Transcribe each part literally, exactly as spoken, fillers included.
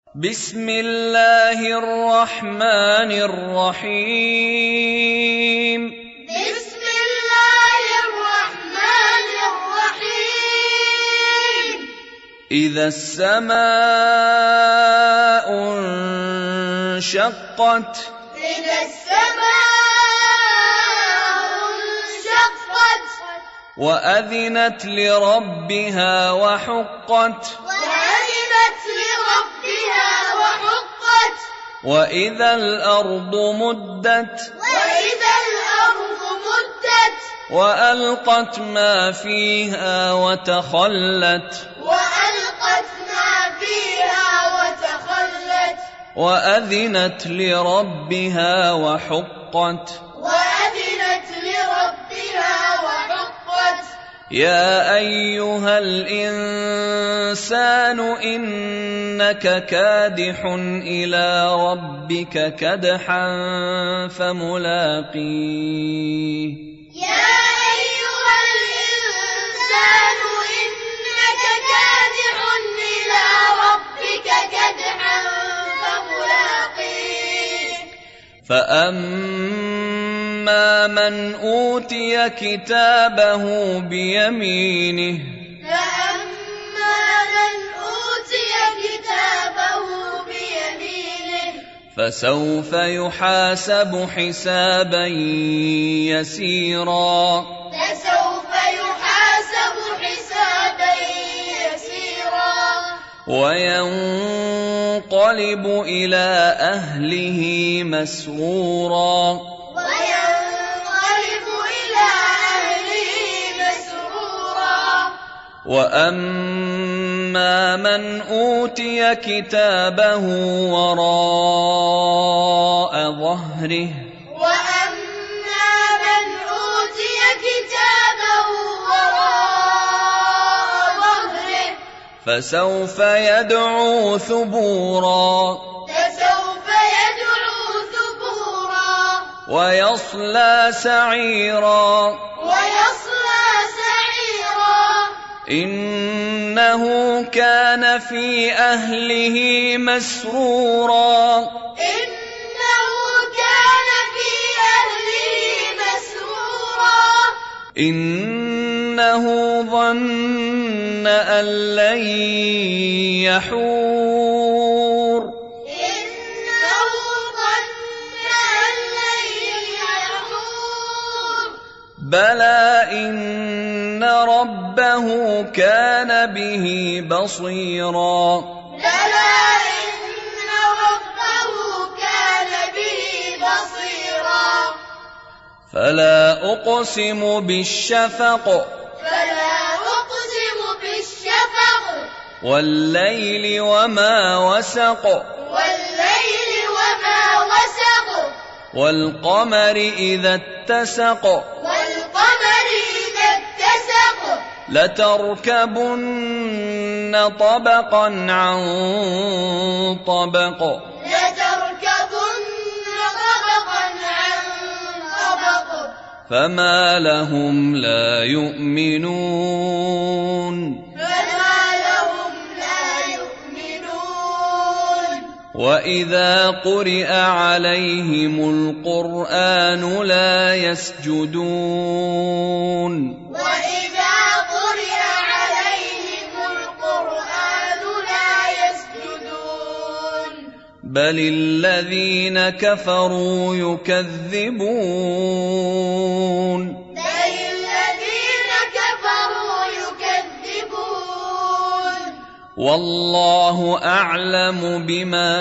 بسم الله الرحمن الرحيم بسم الله الرحمن الرحيم إذا السماء انشقت إذا السماء انشقت وأذنت لربها وحقت وأذنت لربها وحقت وإذا الأرض مدت وإذا الأرض مدت وألقت ما فيها وتخلت وألقت ما فيها وتخلت وأذنت لربها وحقت وأذنت لربها وحقت يا أيها الإنسان إنك كادح إلى ربك كدحا فملاقيه يا أيها الإنسان إنك كادح إلى ربك كدحا فملاقيه فأما من أوتي كتابه بيمينه فأما من أوتي كتابه بيمينه فسوف يحاسب حسابا يسيرا فسوف يحاسب حسابا يسيرا وينقلب إلى أهله مسرورا وينقلب إلى أهله مسرورا وأما من أوتي كتابه وراء ظهره وأما من أوتي كتابه وراء ظهره فسوف يدعو ثبورا فسوف يدعو ثبورا ويصلى سعيرا ويصلى سعيرا إنه كان في أهله مسرورا إنه كان في أهله مسرورا إنه ظن أن لن يحور إنه ظن أن لن يحور بلى إن ربه كان به بصيرا بلى إن ربه كان به بصيرا فلا أقسم بالشفق فلا أقسم بالشفق والليل وما وسق والليل وما وسق والقمر إذا اتسق والقمر إذا اتسق لتركبن طبقا عن طبق لتركبن طبقا عن طبق فما لهم لا يؤمنون فما لهم لا يؤمنون وإذا قرئ عليهم القرآن لا يسجدون وإذا قرئ عليهم القرآن لا يسجدون بل الذين كفروا يكذبون بل الذين كفروا يكذبون والله أعلم بما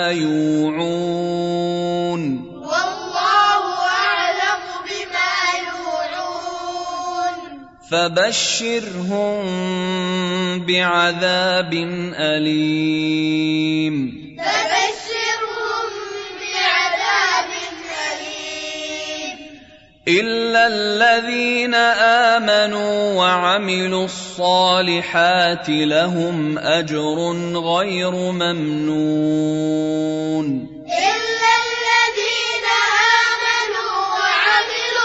يوعون والله أعلم بما يوعون فبشرهم بعذاب أليم فبشرهم بعذاب أليم إلا الذين آمنوا وعملوا الصالحات لهم أجر غير ممنون إلا الذين آمنوا وعملوا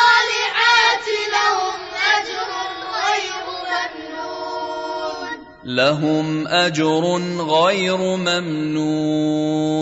الصالحات لهم أجر غير ممنون لهم أجر غير ممنون.